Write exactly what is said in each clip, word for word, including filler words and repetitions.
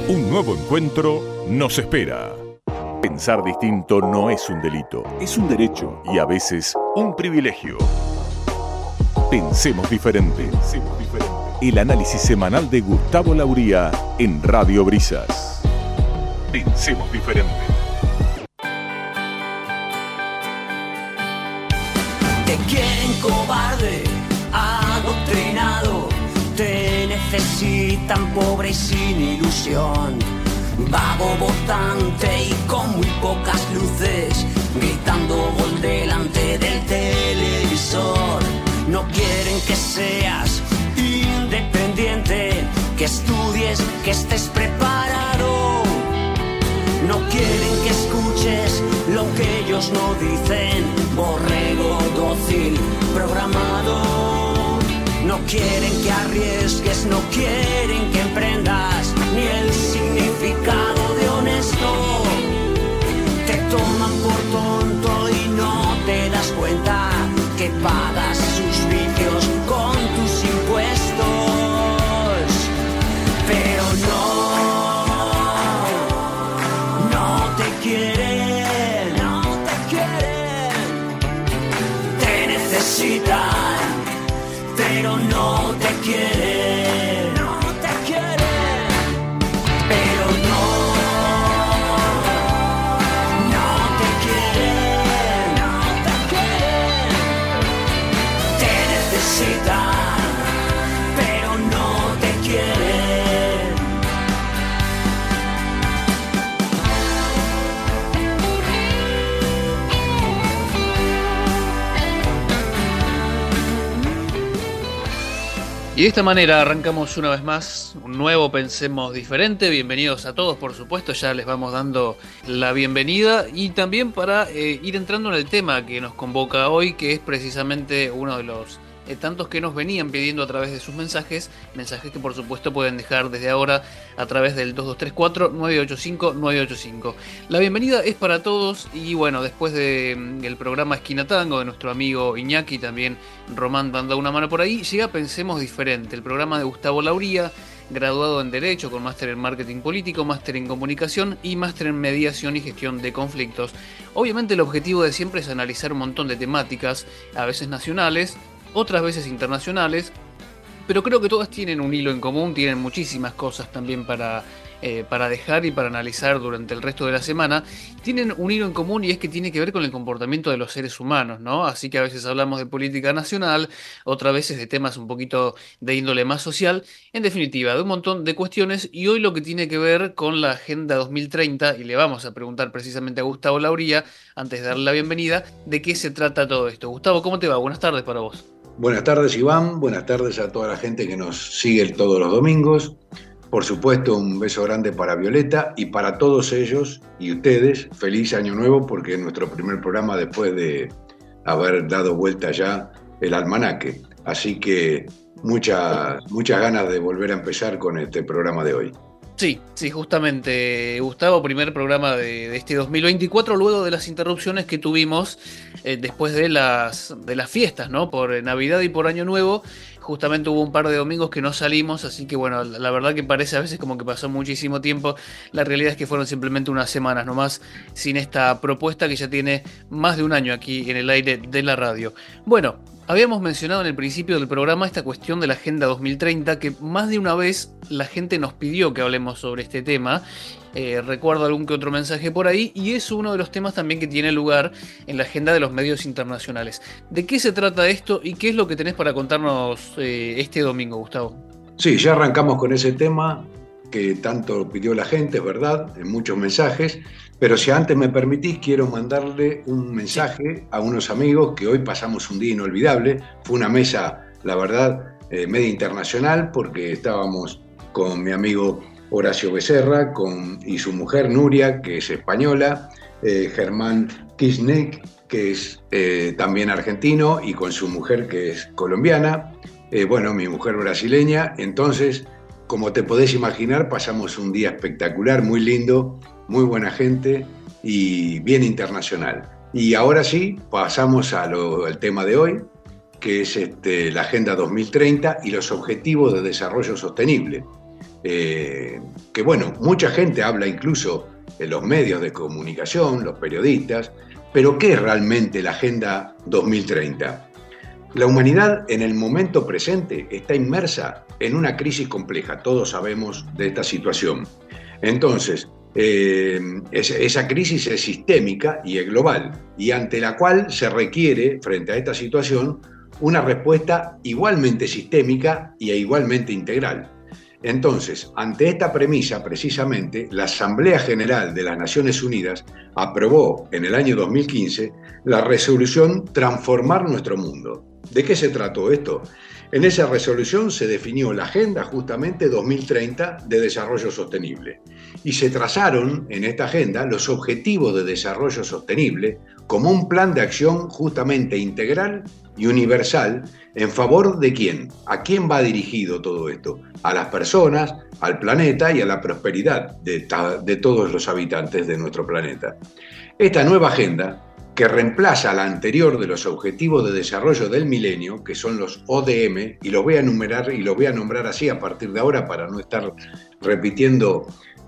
Un nuevo encuentro nos espera. Pensar distinto no es un delito, es un derecho y a veces un privilegio. Pensemos diferente. Pensemos diferente. El análisis semanal de Gustavo Lauría en Radio Brisas. Pensemos diferente. Te quieren cobarde, adoctrinado. Te necesitan pobre y sin ilusión. Vago votante y con muy pocas luces, gritando gol delante del televisor. No quieren que seas independiente, que estudies, que estés preparado. No quieren que escuches lo que ellos no dicen, borrego dócil programado. No quieren que arriesgues, no quieren que emprendas, ni el significado de honesto. Te toman por tonto y no te das cuenta que pagas sus vicios con tus impuestos. Pero no, no te quieren, no te quieren. Te necesitan, pero no te quieren, no te quieren, pero no, no te quieren, no te quieren, te necesitan, pero no te quieren. Y de esta manera arrancamos una vez más un nuevo Pensemos Diferente. Bienvenidos a todos, por supuesto, ya les vamos dando la bienvenida y también para eh, ir entrando en el tema que nos convoca hoy, que es precisamente uno de los eh, tantos que nos venían pidiendo a través de sus mensajes, mensajes que por supuesto pueden dejar desde ahora a través del dos dos tres cuatro, nueve ocho cinco, nueve ocho cinco. La bienvenida es para todos y bueno, después del de, programa Esquina Tango de nuestro amigo Iñaki, también Román dando una mano por ahí, llega Pensemos Diferente, el programa de Gustavo Lauría, graduado en Derecho con máster en Marketing Político, máster en Comunicación y máster en Mediación y Gestión de Conflictos. Obviamente el objetivo de siempre es analizar un montón de temáticas, a veces nacionales, otras veces internacionales, pero creo que todas tienen un hilo en común, tienen muchísimas cosas también para, eh, para dejar y para analizar durante el resto de la semana. Tienen un hilo en común y es que tiene que ver con el comportamiento de los seres humanos, ¿no? Así que a veces hablamos de política nacional, otras veces de temas un poquito de índole más social, en definitiva, de un montón de cuestiones, y hoy lo que tiene que ver con la Agenda dos mil treinta, y le vamos a preguntar precisamente a Gustavo Lauría, antes de darle la bienvenida, de qué se trata todo esto. Gustavo, ¿cómo te va? Buenas tardes para vos. Buenas tardes, Iván. Buenas tardes a toda la gente que nos sigue todos los domingos. Por supuesto, un beso grande para Violeta y para todos ellos y ustedes. Feliz Año Nuevo, porque es nuestro primer programa después de haber dado vuelta ya el almanaque. Así que muchas, muchas ganas de volver a empezar con este programa de hoy. Sí, sí, justamente, Gustavo, primer programa de, de este dos mil veinticuatro, luego de las interrupciones que tuvimos eh, después de las, de las fiestas, ¿no? Por Navidad y por Año Nuevo. Justamente hubo un par de domingos que no salimos, así que bueno, la verdad que parece a veces como que pasó muchísimo tiempo. La realidad es que fueron simplemente unas semanas nomás sin esta propuesta que ya tiene más de un año aquí en el aire de la radio. Bueno, habíamos mencionado en el principio del programa esta cuestión de la Agenda dos mil treinta, que más de una vez la gente nos pidió que hablemos sobre este tema. Eh, recuerdo algún que otro mensaje por ahí, y es uno de los temas también que tiene lugar en la agenda de los medios internacionales. ¿De qué se trata esto y qué es lo que tenés para contarnos eh, este domingo, Gustavo? Sí, ya arrancamos con ese tema que tanto pidió la gente, es verdad, en muchos mensajes, pero si antes me permitís, quiero mandarle un mensaje a unos amigos que hoy pasamos un día inolvidable. Fue una mesa, la verdad, eh, media internacional, porque estábamos con mi amigo Horacio Becerra con, y su mujer Nuria, que es española, eh, Germán Kirchner, que es eh, también argentino, y con su mujer, que es colombiana, eh, bueno, mi mujer brasileña. Entonces, como te podés imaginar, pasamos un día espectacular, muy lindo, muy buena gente y bien internacional. Y ahora sí, pasamos a lo, al tema de hoy, que es este, la Agenda dos mil treinta y los Objetivos de Desarrollo Sostenible. eh, que bueno, mucha gente habla incluso en los medios de comunicación, los periodistas, pero ¿qué es realmente la Agenda dos mil treinta? La humanidad en el momento presente está inmersa en una crisis compleja, todos sabemos de esta situación. Entonces, eh, es, esa crisis es sistémica y es global, y ante la cual se requiere, frente a esta situación, una respuesta igualmente sistémica y igualmente integral. Entonces, ante esta premisa, precisamente, la Asamblea General de las Naciones Unidas aprobó en el año dos mil quince la resolución Transformar nuestro mundo. ¿De qué se trató esto? En esa resolución se definió la Agenda justamente dos mil treinta de Desarrollo Sostenible y se trazaron en esta agenda los objetivos de desarrollo sostenible como un plan de acción justamente integral y universal en favor de quién, a quién va dirigido todo esto, a las personas, al planeta y a la prosperidad de, de todos los habitantes de nuestro planeta. Esta nueva agenda, que reemplaza a la anterior de los Objetivos de Desarrollo del Milenio, que son los O D M, y los voy a enumerar y los voy a nombrar así a partir de ahora para no estar repitiendo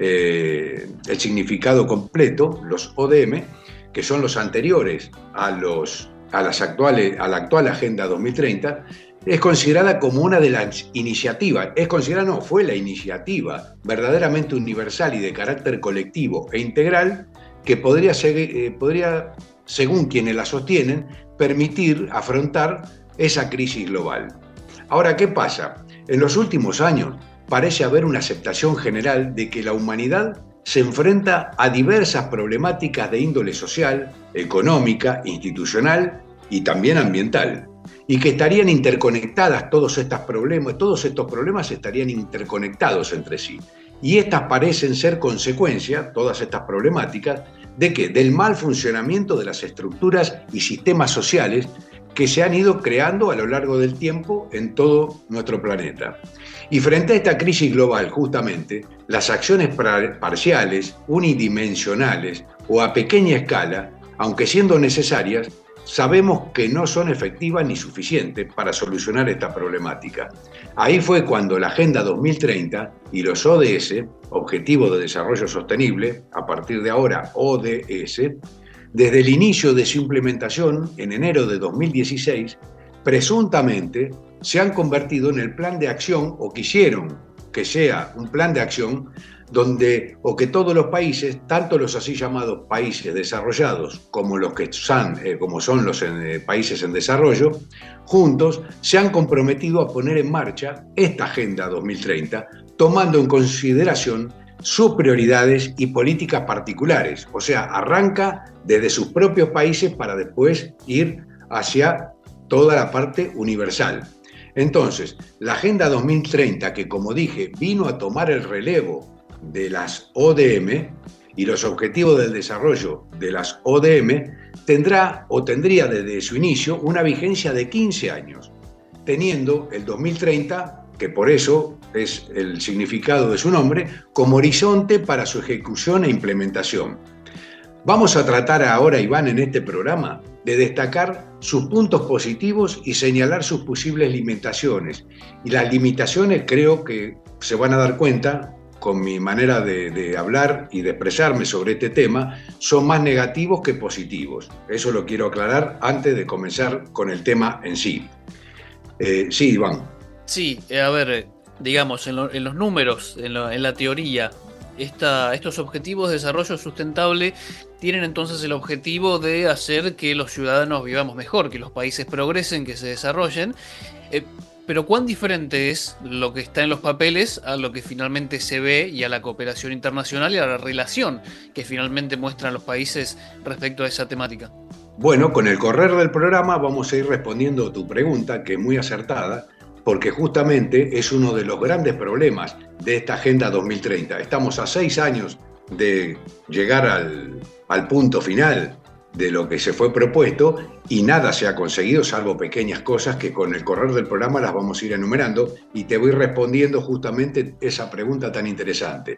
eh, el significado completo, los O D M, que son los anteriores a, los, a, las actuales, a la actual Agenda dos mil treinta, es considerada como una de las iniciativas, es considerada, no, fue la iniciativa verdaderamente universal y de carácter colectivo e integral que podría, ser, eh, podría según quienes la sostienen, permitir afrontar esa crisis global. Ahora, ¿qué pasa? En los últimos años parece haber una aceptación general de que la humanidad se enfrenta a diversas problemáticas de índole social, económica, institucional y también ambiental, y que estarían interconectadas todos estos problemas, todos estos problemas estarían interconectados entre sí. Y estas parecen ser consecuencia, todas estas problemáticas, ¿de qué? Del mal funcionamiento de las estructuras y sistemas sociales que se han ido creando a lo largo del tiempo en todo nuestro planeta. Y frente a esta crisis global, justamente, las acciones parciales, unidimensionales o a pequeña escala, aunque siendo necesarias, sabemos que no son efectivas ni suficientes para solucionar esta problemática. Ahí fue cuando la Agenda dos mil treinta y los O D S, Objetivos de Desarrollo Sostenible, a partir de ahora O D S, desde el inicio de su implementación en enero de dos mil dieciséis, presuntamente se han convertido en el plan de acción, o quisieron que sea un plan de acción, donde o que todos los países, tanto los así llamados países desarrollados como los que son, eh, como son los en, eh, países en desarrollo, juntos se han comprometido a poner en marcha esta Agenda dos mil treinta, tomando en consideración sus prioridades y políticas particulares. O sea, arranca desde sus propios países para después ir hacia toda la parte universal. Entonces, la Agenda dos mil treinta, que como dije, vino a tomar el relevo de las O D M y los objetivos del desarrollo de las O D M, tendrá o tendría desde su inicio una vigencia de quince años, teniendo el dos mil treinta, que por eso es el significado de su nombre, como horizonte para su ejecución e implementación. Vamos a tratar ahora, Iván, en este programa, de destacar sus puntos positivos y señalar sus posibles limitaciones. Y las limitaciones, creo que se van a dar cuenta, con mi manera de, de hablar y de expresarme sobre este tema, son más negativos que positivos. Eso lo quiero aclarar antes de comenzar con el tema en sí. Eh, sí, Iván. Sí, a ver, digamos, en, lo, en los números, en, lo, en la teoría, esta, estos objetivos de desarrollo sustentable tienen entonces el objetivo de hacer que los ciudadanos vivamos mejor, que los países progresen, que se desarrollen. Eh, Pero ¿cuán diferente es lo que está en los papeles a lo que finalmente se ve y a la cooperación internacional y a la relación que finalmente muestran los países respecto a esa temática? Bueno, con el correr del programa vamos a ir respondiendo a tu pregunta, que es muy acertada, porque justamente es uno de los grandes problemas de esta Agenda dos mil treinta. Estamos a seis años de llegar al, al punto final de lo que se fue propuesto y nada se ha conseguido salvo pequeñas cosas que con el correr del programa las vamos a ir enumerando y te voy respondiendo justamente esa pregunta tan interesante.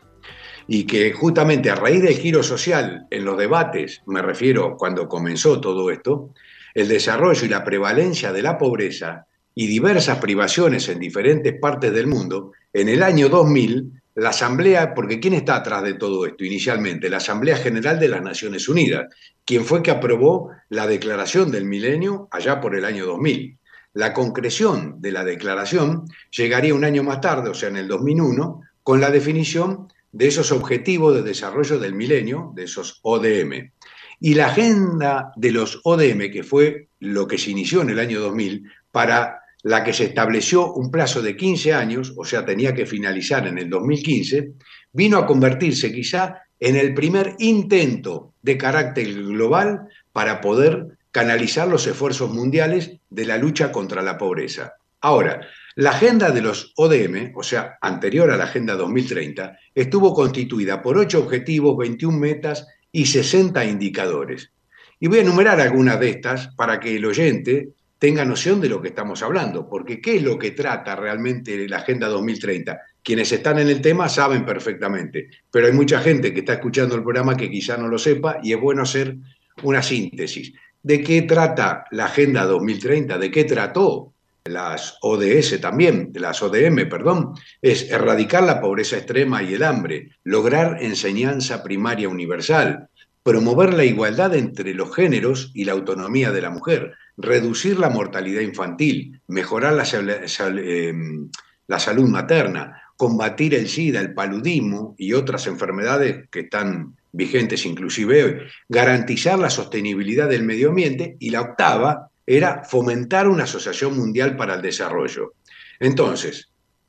Y que justamente a raíz del giro social en los debates, me refiero cuando comenzó todo esto, el desarrollo y la prevalencia de la pobreza y diversas privaciones en diferentes partes del mundo, en el año dos mil la Asamblea, porque ¿quién está atrás de todo esto inicialmente? La Asamblea General de las Naciones Unidas, quien fue que aprobó la Declaración del Milenio allá por el año dos mil. La concreción de la declaración llegaría un año más tarde, o sea, en el dos mil uno, con la definición de esos objetivos de desarrollo del milenio, de esos O D M. Y la agenda de los O D M, que fue lo que se inició en el año dos mil, para la que se estableció un plazo de quince años, o sea, tenía que finalizar en el dos mil quince, vino a convertirse quizá en el primer intento de carácter global para poder canalizar los esfuerzos mundiales de la lucha contra la pobreza. Ahora, la agenda de los O D M, o sea, anterior a la Agenda dos mil treinta, estuvo constituida por ocho objetivos, veintiuna metas y sesenta indicadores. Y voy a enumerar algunas de estas para que el oyente tenga noción de lo que estamos hablando, porque ¿qué es lo que trata realmente la Agenda dos mil treinta? Quienes están en el tema saben perfectamente, pero hay mucha gente que está escuchando el programa que quizá no lo sepa y es bueno hacer una síntesis. ¿De qué trata la Agenda dos mil treinta? ¿De qué trató las O D S también, las O D M, perdón? Es erradicar la pobreza extrema y el hambre, lograr enseñanza primaria universal, promover la igualdad entre los géneros y la autonomía de la mujer, reducir la mortalidad infantil, mejorar la, sal, sal, eh, la salud materna, combatir el SIDA, el paludismo y otras enfermedades que están vigentes inclusive hoy, garantizar la sostenibilidad del medio ambiente, y la octava era fomentar una asociación mundial para el desarrollo. Entonces,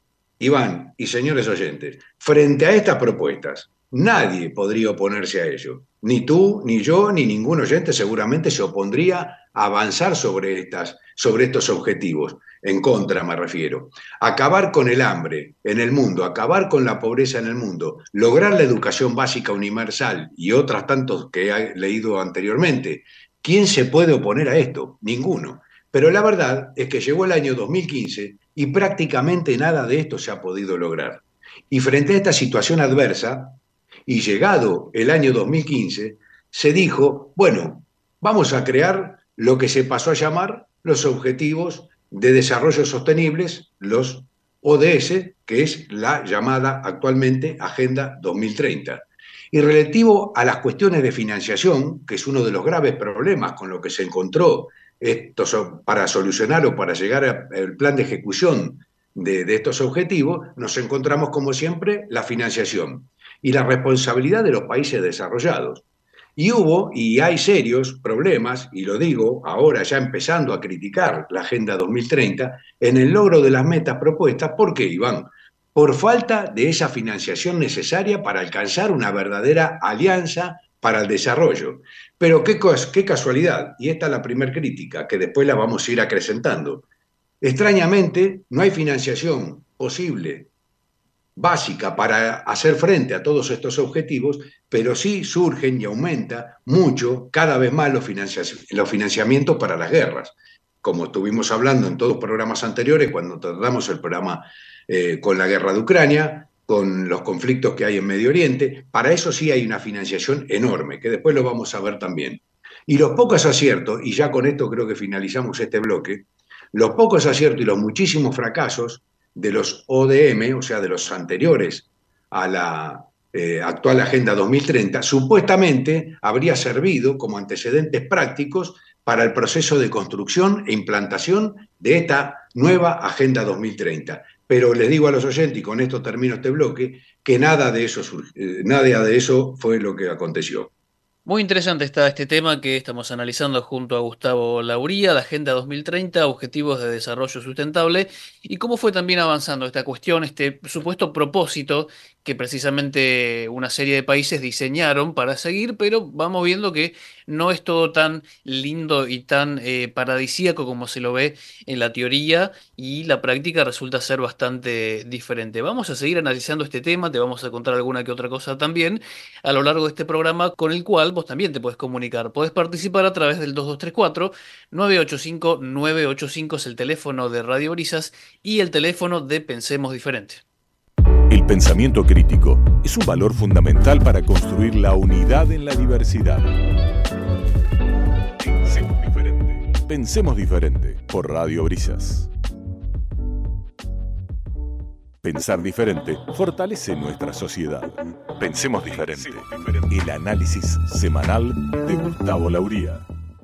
Iván y señores oyentes, frente a estas propuestas, nadie podría oponerse a ello. Ni tú, ni yo, ni ningún oyente seguramente se opondría a avanzar sobre, estas, sobre estos objetivos. En contra, me refiero. Acabar con el hambre en el mundo, acabar con la pobreza en el mundo, lograr la educación básica universal y otras tantos que he leído anteriormente. ¿Quién se puede oponer a esto? Ninguno. Pero la verdad es que llegó el año dos mil quince y prácticamente nada de esto se ha podido lograr. Y frente a esta situación adversa, y llegado el año dos mil quince, se dijo, bueno, vamos a crear lo que se pasó a llamar los Objetivos de Desarrollo Sostenibles, los O D S, que es la llamada actualmente Agenda dos mil treinta. Y relativo a las cuestiones de financiación, que es uno de los graves problemas con lo que se encontró esto, para solucionar o para llegar al plan de ejecución de, de estos objetivos, nos encontramos como siempre la financiación y la responsabilidad de los países desarrollados. Y hubo y hay serios problemas, y lo digo ahora ya empezando a criticar la Agenda dos mil treinta, en el logro de las metas propuestas. ¿Por qué, Iván? Por falta de esa financiación necesaria para alcanzar una verdadera alianza para el desarrollo. Pero qué, qué casualidad, y esta es la primera crítica, que después la vamos a ir acrecentando. Extrañamente, no hay financiación posible básica para hacer frente a todos estos objetivos, pero sí surgen y aumenta mucho, cada vez más, los, financiamientos, los financiamientos para las guerras. Como estuvimos hablando en todos los programas anteriores, cuando tratamos el programa eh, con la guerra de Ucrania, con los conflictos que hay en Medio Oriente, para eso sí hay una financiación enorme, que después lo vamos a ver también. Y los pocos aciertos, y ya con esto creo que finalizamos este bloque, los pocos aciertos y los muchísimos fracasos de los O D M, o sea, de los anteriores a la eh, actual Agenda dos mil treinta, supuestamente habría servido como antecedentes prácticos para el proceso de construcción e implantación de esta nueva Agenda dos mil treinta. Pero les digo a los oyentes, y con esto termino este bloque, que nada de eso, eh, nada de eso fue lo que aconteció. Muy interesante está este tema que estamos analizando junto a Gustavo Lauría, la Agenda dos mil treinta, Objetivos de Desarrollo Sustentable, y cómo fue también avanzando esta cuestión, este supuesto propósito que precisamente una serie de países diseñaron para seguir, pero vamos viendo que no es todo tan lindo y tan eh, paradisíaco como se lo ve en la teoría, y la práctica resulta ser bastante diferente. Vamos a seguir analizando este tema, te vamos a contar alguna que otra cosa también a lo largo de este programa, con el cual vos también te puedes comunicar. Podés participar a través del dos dos tres cuatro, nueve ocho cinco, nueve ocho cinco, es el teléfono de Radio Brisas y el teléfono de Pensemos Diferente. El pensamiento crítico es un valor fundamental para construir la unidad en la diversidad. Pensemos diferente. Pensemos diferente por Radio Brisas. Pensar diferente fortalece nuestra sociedad. Pensemos diferente. El análisis semanal de Gustavo Lauría.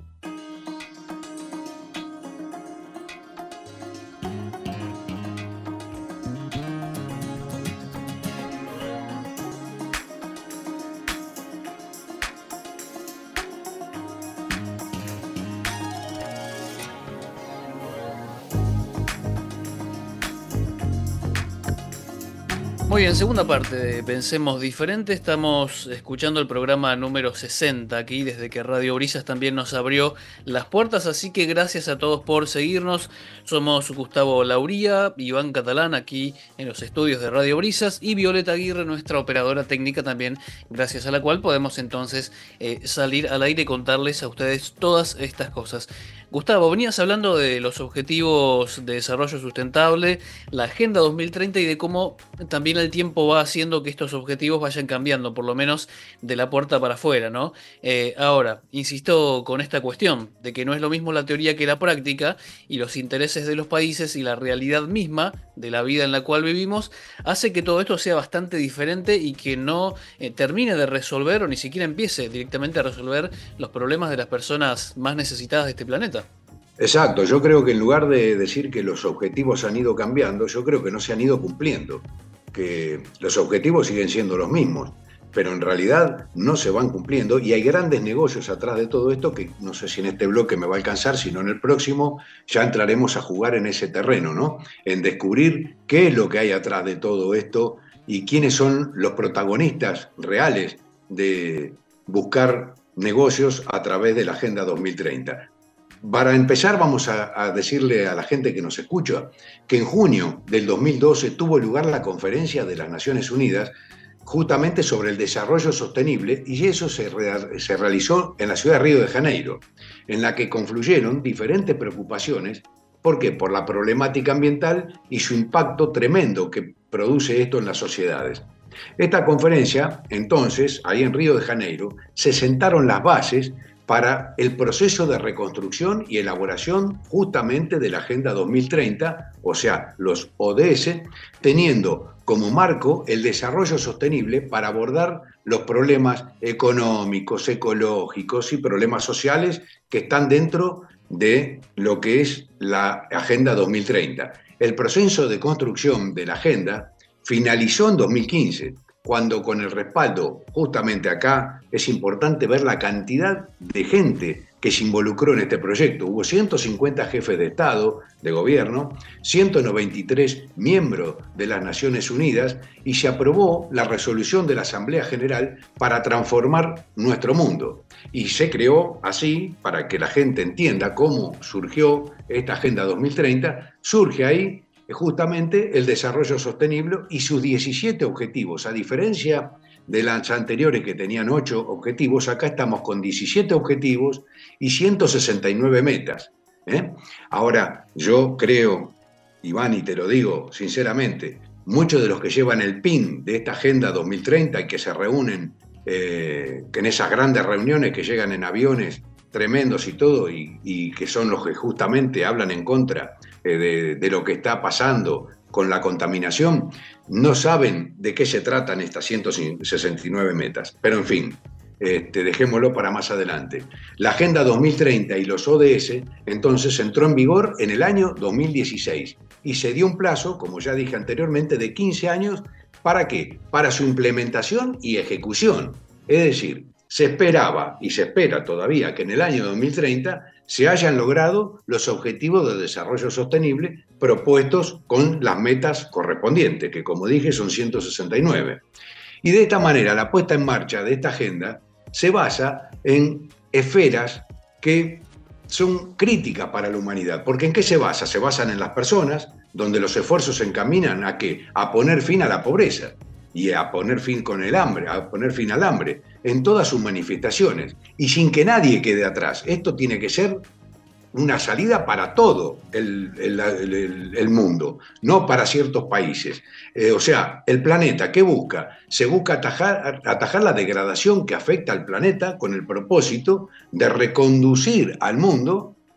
Muy bien, segunda parte de Pensemos Diferente. Estamos escuchando el programa número sesenta aquí, desde que Radio Brisas también nos abrió las puertas, así que gracias a todos por seguirnos. Somos Gustavo Lauría, Iván Catalán aquí en los estudios de Radio Brisas y Violeta Aguirre, nuestra operadora técnica también, gracias a la cual podemos entonces eh, salir al aire y contarles a ustedes todas estas cosas. Gustavo, venías hablando de los objetivos de desarrollo sustentable, la Agenda dos mil treinta y de cómo también el tiempo va haciendo que estos objetivos vayan cambiando, por lo menos de la puerta para afuera, ¿no? Eh, ahora, insisto con esta cuestión de que no es lo mismo la teoría que la práctica, y los intereses de los países y la realidad misma de la vida en la cual vivimos hace que todo esto sea bastante diferente y que no eh, termine de resolver o ni siquiera empiece directamente a resolver los problemas de las personas más necesitadas de este planeta. Exacto, yo creo que en lugar de decir que los objetivos han ido cambiando, yo creo que no se han ido cumpliendo, que los objetivos siguen siendo los mismos, pero en realidad no se van cumpliendo y hay grandes negocios atrás de todo esto que no sé si en este bloque me va a alcanzar, sino en el próximo ya entraremos a jugar en ese terreno, ¿no? En descubrir qué es lo que hay atrás de todo esto y quiénes son los protagonistas reales de buscar negocios a través de la Agenda dos mil treinta. Para empezar, vamos a, a decirle a la gente que nos escucha que en junio del dos mil doce tuvo lugar la conferencia de las Naciones Unidas justamente sobre el desarrollo sostenible, y eso se, re, se realizó en la ciudad de Río de Janeiro, en la que confluyeron diferentes preocupaciones. ¿Por qué? Por la problemática ambiental y su impacto tremendo que produce esto en las sociedades. Esta conferencia, entonces, ahí en Río de Janeiro, se sentaron las bases para el proceso de reconstrucción y elaboración justamente de la Agenda dos mil treinta, o sea, los O D S, teniendo como marco el desarrollo sostenible para abordar los problemas económicos, ecológicos y problemas sociales que están dentro de lo que es la Agenda dos mil treinta. El proceso de construcción de la Agenda finalizó en dos mil quince, cuando con el respaldo, justamente acá, es importante ver la cantidad de gente que se involucró en este proyecto. Hubo ciento cincuenta jefes de Estado, de gobierno, ciento noventa y tres miembros de las Naciones Unidas y se aprobó la resolución de la Asamblea General para transformar nuestro mundo. Y se creó así, para que la gente entienda cómo surgió esta Agenda dos mil treinta, surge ahí justamente el desarrollo sostenible y sus diecisiete objetivos. A diferencia de las anteriores que tenían ocho objetivos, acá estamos con diecisiete objetivos y ciento sesenta y nueve metas. ¿eh? Ahora, yo creo, Iván, y te lo digo sinceramente, muchos de los que llevan el pin de esta Agenda dos mil treinta y que se reúnen eh, que en esas grandes reuniones que llegan en aviones tremendos y todo, y, y que son los que justamente hablan en contra eh, de, de lo que está pasando con la contaminación, no saben de qué se tratan estas ciento sesenta y nueve metas. Pero en fin, este, dejémoslo para más adelante. La Agenda dos mil treinta y los O D S entonces entró en vigor en el año dos mil dieciséis y se dio un plazo, como ya dije anteriormente, de quince años. ¿Para qué? Para su implementación y ejecución. Es decir, se esperaba y se espera todavía que en el año dos mil treinta se hayan logrado los objetivos de desarrollo sostenible propuestos con las metas correspondientes, que como dije son ciento sesenta y nueve. Y de esta manera la puesta en marcha de esta agenda se basa en esferas que son críticas para la humanidad. ¿Porque en qué se basa? Se basan en las personas, donde los esfuerzos se encaminan a ¿qué? A poner fin a la pobreza y a poner fin con el hambre, a poner fin al hambre en todas sus manifestaciones y sin que nadie quede atrás. Esto tiene que ser una salida para todo el, el, el, el mundo, no para ciertos países. Eh, o sea, el planeta, ¿qué busca? Se busca atajar, atajar la degradación que afecta al planeta con el propósito de reconducir al mundo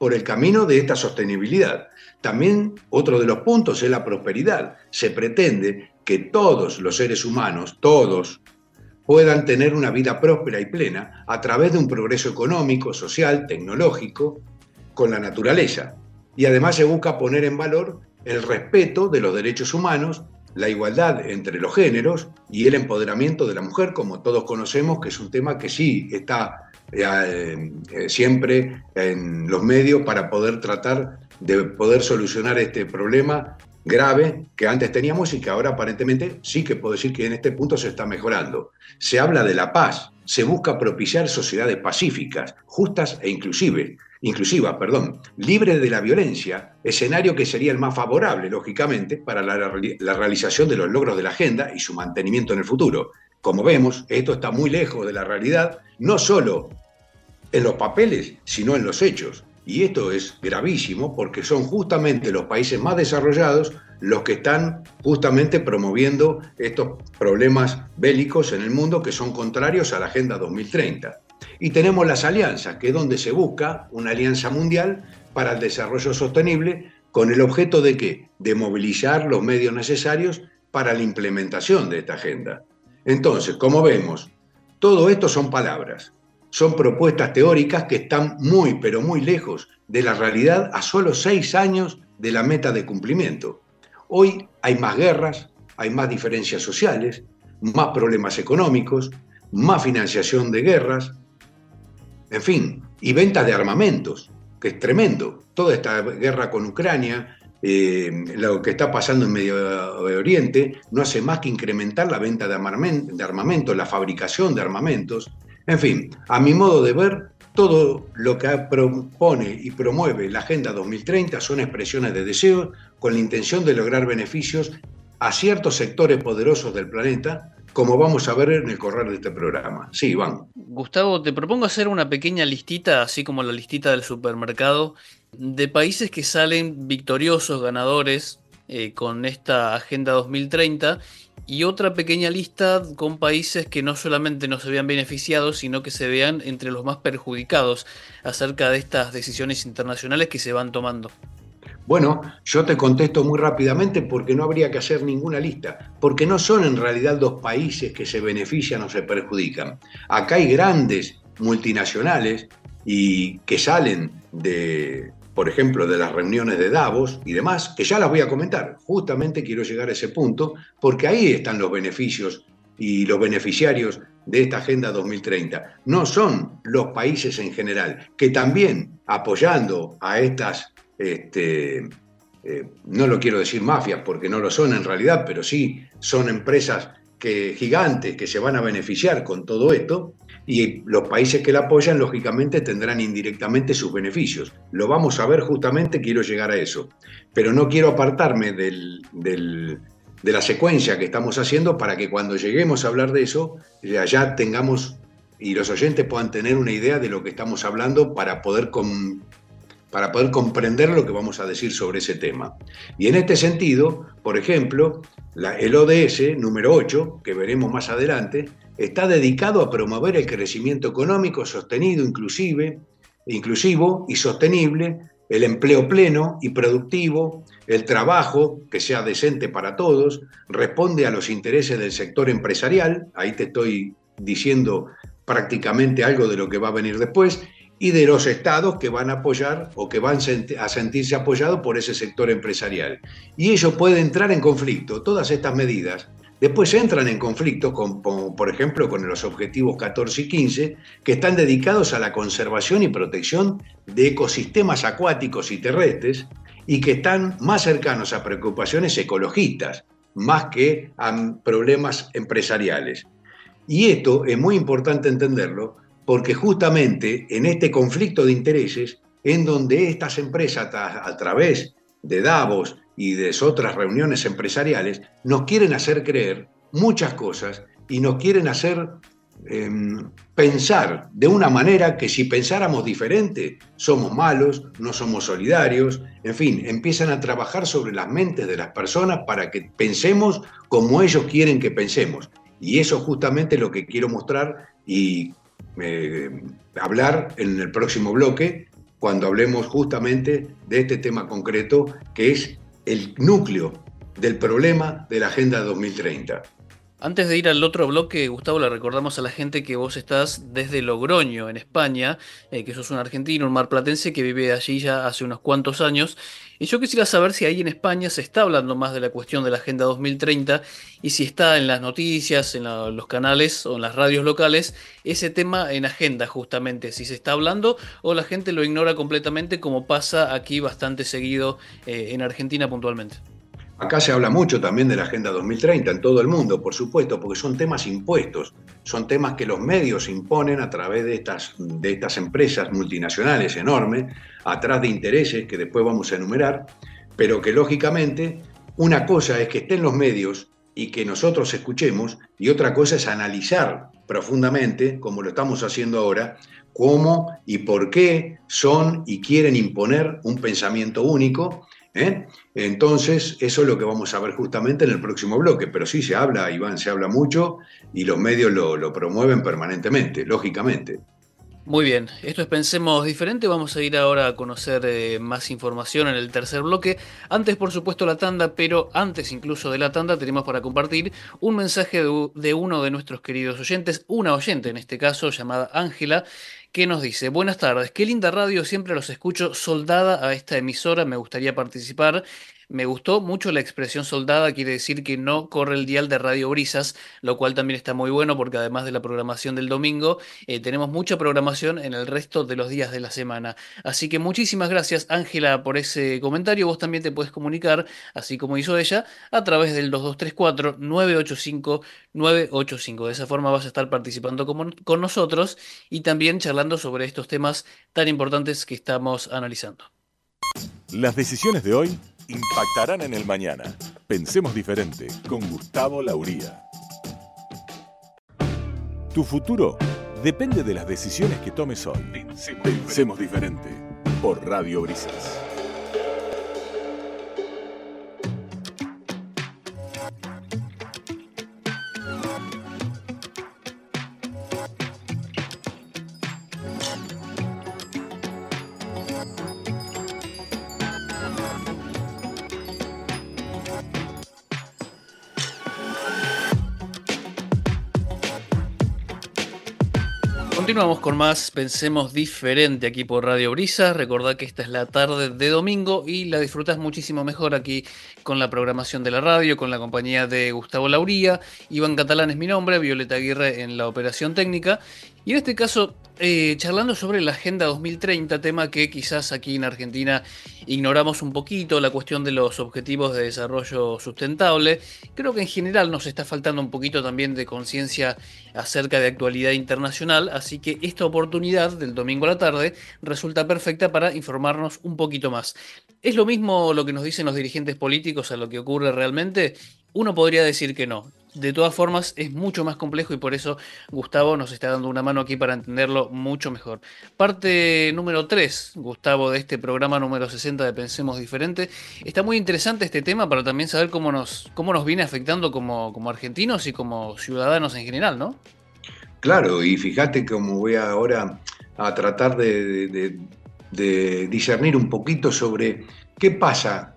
por el camino de esta sostenibilidad. También otro de los puntos es la prosperidad. Se pretende que todos los seres humanos, todos, puedan tener una vida próspera y plena a través de un progreso económico, social, tecnológico, con la naturaleza. Y además se busca poner en valor el respeto de los derechos humanos, la igualdad entre los géneros y el empoderamiento de la mujer, como todos conocemos, que es un tema que sí está eh, eh, siempre en los medios para poder tratar de poder solucionar este problema grave que antes teníamos y que ahora aparentemente sí que puedo decir que en este punto se está mejorando. Se habla de la paz, se busca propiciar sociedades pacíficas, justas e inclusive, inclusivas, perdón, libres de la violencia, escenario que sería el más favorable, lógicamente, para la, la realización de los logros de la agenda y su mantenimiento en el futuro. Como vemos, esto está muy lejos de la realidad, no solo en los papeles, sino en los hechos. Y esto es gravísimo porque son justamente los países más desarrollados los que están justamente promoviendo estos problemas bélicos en el mundo que son contrarios a la Agenda dos mil treinta. Y tenemos las alianzas, que es donde se busca una alianza mundial para el desarrollo sostenible con el objeto de ¿qué? De movilizar los medios necesarios para la implementación de esta agenda. Entonces, como vemos, todo esto son palabras. Son propuestas teóricas que están muy, pero muy lejos de la realidad a solo seis años de la meta de cumplimiento. Hoy hay más guerras, hay más diferencias sociales, más problemas económicos, más financiación de guerras, en fin, y ventas de armamentos, que es tremendo. Toda esta guerra con Ucrania, eh, lo que está pasando en Medio Oriente, no hace más que incrementar la venta de armamento, de armamento, la fabricación de armamentos. En fin, a mi modo de ver, todo lo que propone y promueve la Agenda dos mil treinta son expresiones de deseo con la intención de lograr beneficios a ciertos sectores poderosos del planeta, como vamos a ver en el correr de este programa. Sí, Iván. Gustavo, te propongo hacer una pequeña listita, así como la listita del supermercado, de países que salen victoriosos, ganadores, eh, con esta Agenda dos mil treinta, y otra pequeña lista con países que no solamente no se vean beneficiados, sino que se vean entre los más perjudicados acerca de estas decisiones internacionales que se van tomando. Bueno, yo te contesto muy rápidamente porque no habría que hacer ninguna lista, porque no son en realidad dos países que se benefician o se perjudican. Acá hay grandes multinacionales y que salen de, por ejemplo, de las reuniones de Davos y demás, que ya las voy a comentar. Justamente quiero llegar a ese punto porque ahí están los beneficios y los beneficiarios de esta Agenda dos mil treinta. No son los países en general, que también apoyando a estas Este, eh, no lo quiero decir mafias porque no lo son en realidad, pero sí son empresas que, gigantes que se van a beneficiar con todo esto, y los países que la apoyan lógicamente tendrán indirectamente sus beneficios. Lo vamos a ver justamente, quiero llegar a eso, pero no quiero apartarme del, del, de la secuencia que estamos haciendo para que cuando lleguemos a hablar de eso ya, ya tengamos y los oyentes puedan tener una idea de lo que estamos hablando para poder con, para poder comprender lo que vamos a decir sobre ese tema. Y en este sentido, por ejemplo, la, el O D S número ocho, que veremos más adelante, está dedicado a promover el crecimiento económico sostenido, inclusive, inclusivo y sostenible, el empleo pleno y productivo, el trabajo que sea decente para todos, responde a los intereses del sector empresarial, ahí te estoy diciendo prácticamente algo de lo que va a venir después, y de los estados que van a apoyar o que van a sentirse apoyados por ese sector empresarial. Y ello puede entrar en conflicto. Todas estas medidas después entran en conflicto, con, con, por ejemplo, con los objetivos catorce y quince, que están dedicados a la conservación y protección de ecosistemas acuáticos y terrestres y que están más cercanos a preocupaciones ecologistas, más que a problemas empresariales. Y esto es muy importante entenderlo, porque justamente en este conflicto de intereses, en donde estas empresas a, a través de Davos y de otras reuniones empresariales, nos quieren hacer creer muchas cosas y nos quieren hacer eh, pensar de una manera que si pensáramos diferente, somos malos, no somos solidarios, en fin, empiezan a trabajar sobre las mentes de las personas para que pensemos como ellos quieren que pensemos. Y eso es justamente lo que quiero mostrar y Eh, hablar en el próximo bloque cuando hablemos justamente de este tema concreto, que es el núcleo del problema de la Agenda dos mil treinta. Antes de ir al otro bloque, Gustavo, le recordamos a la gente que vos estás desde Logroño, en España, eh, que sos un argentino, un marplatense que vive allí ya hace unos cuantos años. Y yo quisiera saber si ahí en España se está hablando más de la cuestión de la Agenda dos mil treinta y si está en las noticias, en la- los canales o en las radios locales, ese tema en agenda justamente, si se está hablando o la gente lo ignora completamente como pasa aquí bastante seguido eh, en Argentina puntualmente. Acá se habla mucho también de la Agenda dos mil treinta en todo el mundo, por supuesto, porque son temas impuestos, son temas que los medios imponen a través de estas, de estas empresas multinacionales enormes, atrás de intereses que después vamos a enumerar, pero que lógicamente una cosa es que estén los medios y que nosotros escuchemos, y otra cosa es analizar profundamente, como lo estamos haciendo ahora, cómo y por qué son y quieren imponer un pensamiento único. ¿Eh? Entonces, eso es lo que vamos a ver justamente en el próximo bloque, pero sí se habla, Iván, se habla mucho y los medios lo, lo promueven permanentemente, lógicamente. Muy bien, esto es Pensemos Diferente, vamos a ir ahora a conocer eh, más información en el tercer bloque. Antes, por supuesto, la tanda, pero antes incluso de la tanda tenemos para compartir un mensaje de, de uno de nuestros queridos oyentes, una oyente en este caso, llamada Ángela, que nos dice: buenas tardes, qué linda radio, siempre los escucho, soldada a esta emisora, me gustaría participar. Me gustó mucho la expresión soldada, quiere decir que no corre el dial de Radio Brisas, lo cual también está muy bueno porque además de la programación del domingo, eh, tenemos mucha programación en el resto de los días de la semana. Así que muchísimas gracias, Ángela, por ese comentario. Vos también te puedes comunicar, así como hizo ella, a través del dos dos tres cuatro, nueve ocho cinco, nueve ocho cinco. De esa forma vas a estar participando como- con nosotros y también charlando sobre estos temas tan importantes que estamos analizando. Las decisiones de hoy impactarán en el mañana. Pensemos diferente con Gustavo Lauría. Tu futuro depende de las decisiones que tomes hoy. Pensemos, Pensemos diferente por Radio Brisas. Continuamos con más Pensemos Diferente aquí por Radio Brisa. Recordad que esta es la tarde de domingo y la disfrutás muchísimo mejor aquí con la programación de la radio, con la compañía de Gustavo Lauría. Iván Catalán es mi nombre, Violeta Aguirre en la operación técnica. Y en este caso, eh, charlando sobre la Agenda dos mil treinta, tema que quizás aquí en Argentina ignoramos un poquito, la cuestión de los objetivos de desarrollo sustentable. Creo que en general nos está faltando un poquito también de conciencia acerca de actualidad internacional, así que esta oportunidad del domingo a la tarde resulta perfecta para informarnos un poquito más. ¿Es lo mismo lo que nos dicen los dirigentes políticos a lo que ocurre realmente? Uno podría decir que no. De todas formas, es mucho más complejo y por eso Gustavo nos está dando una mano aquí para entenderlo mucho mejor. Parte número tres, Gustavo, de este programa número sesenta de Pensemos Diferente. Está muy interesante este tema para también saber cómo nos, cómo nos viene afectando como, como argentinos y como ciudadanos en general, ¿no? Claro, y fíjate cómo voy ahora a tratar de, de, de discernir un poquito sobre qué pasa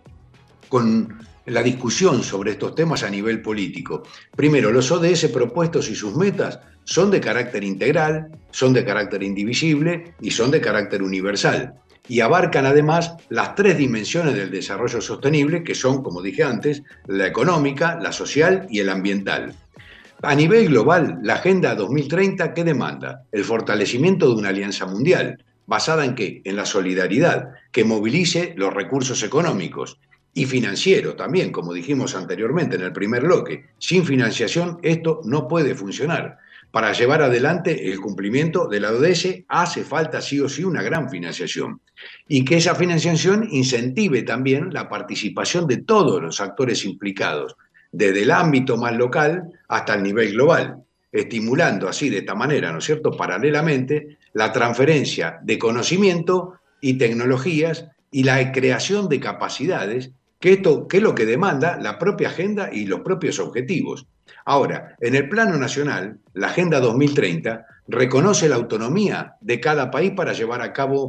con la discusión sobre estos temas a nivel político. Primero, los O D S propuestos y sus metas son de carácter integral, son de carácter indivisible y son de carácter universal. Y abarcan además las tres dimensiones del desarrollo sostenible, que son, como dije antes, la económica, la social y el ambiental. A nivel global, la Agenda dos mil treinta, ¿qué demanda? El fortalecimiento de una alianza mundial. ¿Basada en qué? En la solidaridad, que movilice los recursos económicos y financieros también, como dijimos anteriormente en el primer bloque. Sin financiación esto no puede funcionar. Para llevar adelante el cumplimiento de la O D S hace falta sí o sí una gran financiación. Y que esa financiación incentive también la participación de todos los actores implicados, desde el ámbito más local hasta el nivel global, estimulando así de esta manera, ¿no es cierto?, paralelamente, la transferencia de conocimiento y tecnologías y la creación de capacidades, que esto que es lo que demanda la propia agenda y los propios objetivos. Ahora, en el plano nacional, la Agenda dos mil treinta reconoce la autonomía de cada país para llevar a cabo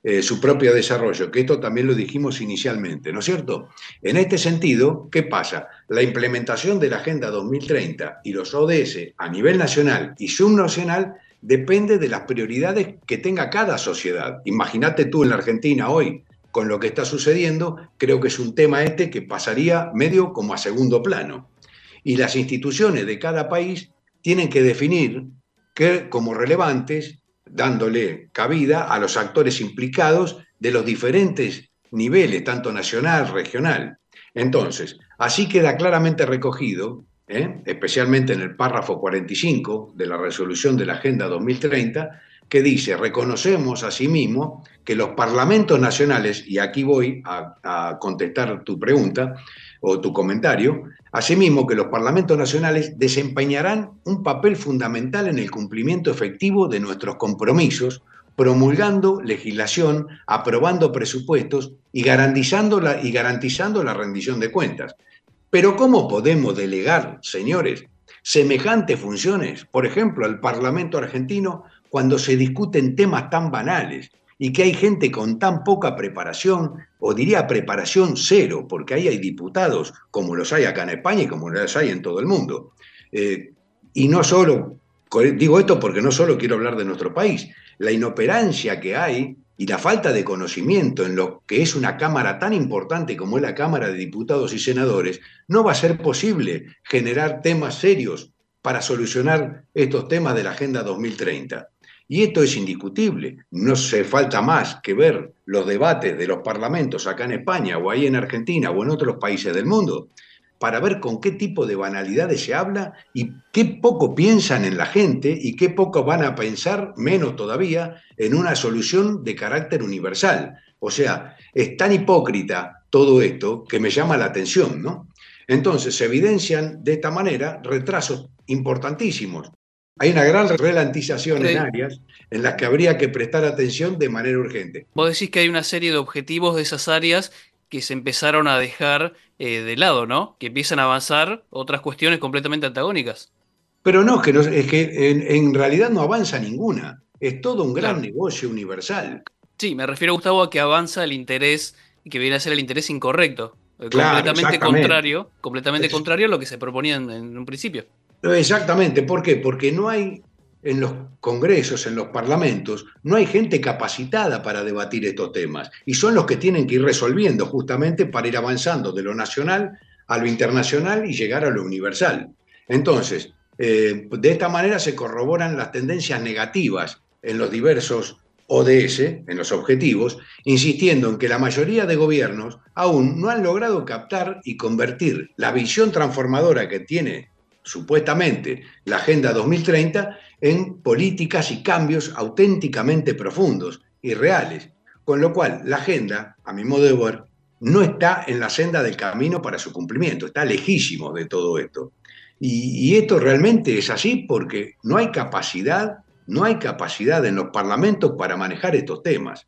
eh, su propio desarrollo, que esto también lo dijimos inicialmente, ¿no es cierto? En este sentido, ¿qué pasa? La implementación de la Agenda dos mil treinta y los O D S a nivel nacional y subnacional depende de las prioridades que tenga cada sociedad. Imagínate tú en la Argentina hoy, con lo que está sucediendo, creo que es un tema este que pasaría medio como a segundo plano. Y las instituciones de cada país tienen que definir que, como relevantes, dándole cabida a los actores implicados de los diferentes niveles, tanto nacional, regional. Entonces, así queda claramente recogido, ¿eh? especialmente en el párrafo cuarenta y cinco de la resolución de la Agenda dos mil treinta, que dice, reconocemos asimismo que los parlamentos nacionales, y aquí voy a, a contestar tu pregunta o tu comentario, asimismo que los parlamentos nacionales desempeñarán un papel fundamental en el cumplimiento efectivo de nuestros compromisos, promulgando legislación, aprobando presupuestos y garantizando la, y garantizando la rendición de cuentas. Pero ¿cómo podemos delegar, señores, semejantes funciones, por ejemplo, al Parlamento argentino, cuando se discuten temas tan banales y que hay gente con tan poca preparación, o diría preparación cero, porque ahí hay diputados como los hay acá en España y como los hay en todo el mundo? Eh, y no solo, digo esto porque no solo quiero hablar de nuestro país, la inoperancia que hay y la falta de conocimiento en lo que es una Cámara tan importante como es la Cámara de Diputados y Senadores, no va a ser posible generar temas serios para solucionar estos temas de la Agenda dos mil treinta. Y esto es indiscutible. No hace falta más que ver los debates de los parlamentos acá en España o ahí en Argentina o en otros países del mundo para ver con qué tipo de banalidades se habla y qué poco piensan en la gente y qué poco van a pensar, menos todavía, en una solución de carácter universal. O sea, es tan hipócrita todo esto que me llama la atención, ¿no? Entonces se evidencian de esta manera retrasos importantísimos. Hay una gran ralentización en áreas en las que habría que prestar atención de manera urgente. Vos decís que hay una serie de objetivos de esas áreas que se empezaron a dejar eh, de lado, ¿no? Que empiezan a avanzar otras cuestiones completamente antagónicas. Pero no, que no, es que en, en realidad no avanza ninguna. Es todo un gran Claro. negocio universal. Sí, me refiero, Gustavo, a que avanza el interés, que viene a ser el interés incorrecto. eh, Claro, completamente exactamente. contrario, completamente Es- contrario a lo que se proponía en, en un principio. Exactamente, ¿por qué? Porque no hay en los congresos, en los parlamentos, no hay gente capacitada para debatir estos temas y son los que tienen que ir resolviendo justamente para ir avanzando de lo nacional a lo internacional y llegar a lo universal. Entonces, eh, de esta manera se corroboran las tendencias negativas en los diversos O D S, en los objetivos, insistiendo en que la mayoría de gobiernos aún no han logrado captar y convertir la visión transformadora que tiene supuestamente la Agenda dos mil treinta en políticas y cambios auténticamente profundos y reales. Con lo cual, la agenda, a mi modo de ver, no está en la senda del camino para su cumplimiento, está lejísimo de todo esto. Y, y esto realmente es así porque no hay capacidad, no hay capacidad en los parlamentos para manejar estos temas.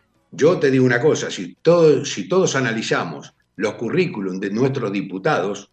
Yo te digo una cosa, si, todo, si todos analizamos los currículums de nuestros diputados,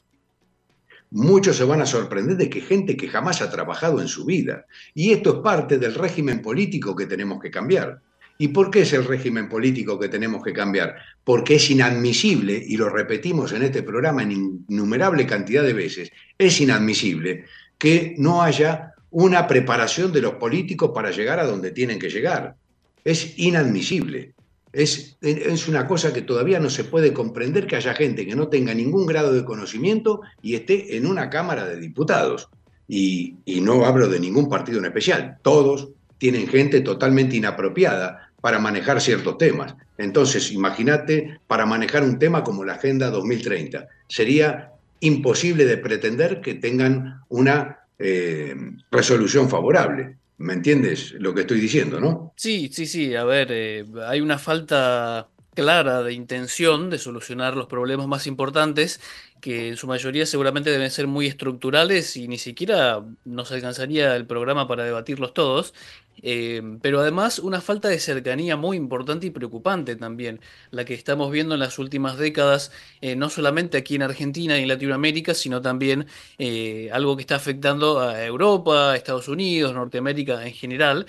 muchos se van a sorprender de que gente que jamás ha trabajado en su vida. Y esto es parte del régimen político que tenemos que cambiar. ¿Y por qué es el régimen político que tenemos que cambiar? Porque es inadmisible, y lo repetimos en este programa en innumerable cantidad de veces, es inadmisible que no haya una preparación de los políticos para llegar a donde tienen que llegar. Es inadmisible. Es, es una cosa que todavía no se puede comprender, que haya gente que no tenga ningún grado de conocimiento y esté en una Cámara de Diputados. Y, y no hablo de ningún partido en especial. Todos tienen gente totalmente inapropiada para manejar ciertos temas. Entonces, imagínate, para manejar un tema como la Agenda dos mil treinta. Sería imposible de pretender que tengan una eh, resolución favorable. ¿Me entiendes lo que estoy diciendo, no? Sí, sí, sí. A ver, eh, hay una falta clara de intención de solucionar los problemas más importantes, que en su mayoría seguramente deben ser muy estructurales y ni siquiera nos alcanzaría el programa para debatirlos todos. Eh, pero además una falta de cercanía muy importante y preocupante también, la que estamos viendo en las últimas décadas, eh, no solamente aquí en Argentina y en Latinoamérica, sino también eh, algo que está afectando a Europa, a Estados Unidos, Norteamérica en general.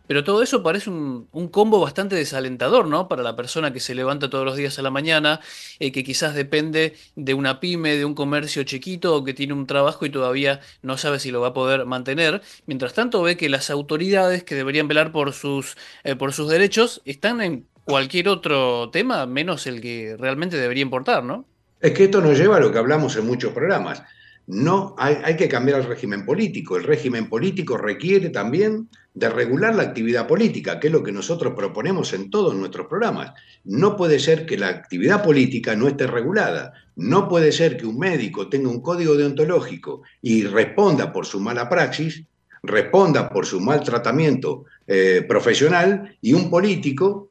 Pero todo eso parece un, un combo bastante desalentador, ¿no? Para la persona que se levanta todos los días a la mañana, eh, que quizás depende de una pyme, de un comercio chiquito o que tiene un trabajo y todavía no sabe si lo va a poder mantener. Mientras tanto, ve que las autoridades que deberían velar por sus, eh, por sus derechos están en cualquier otro tema, menos el que realmente debería importar, ¿no? Es que esto nos lleva a lo que hablamos en muchos programas. No hay, hay que cambiar el régimen político. El régimen político requiere también de regular la actividad política, que es lo que nosotros proponemos en todos nuestros programas. No puede ser que la actividad política no esté regulada. No puede ser que un médico tenga un código deontológico y responda por su mala praxis, responda por su mal tratamiento eh, profesional, y un político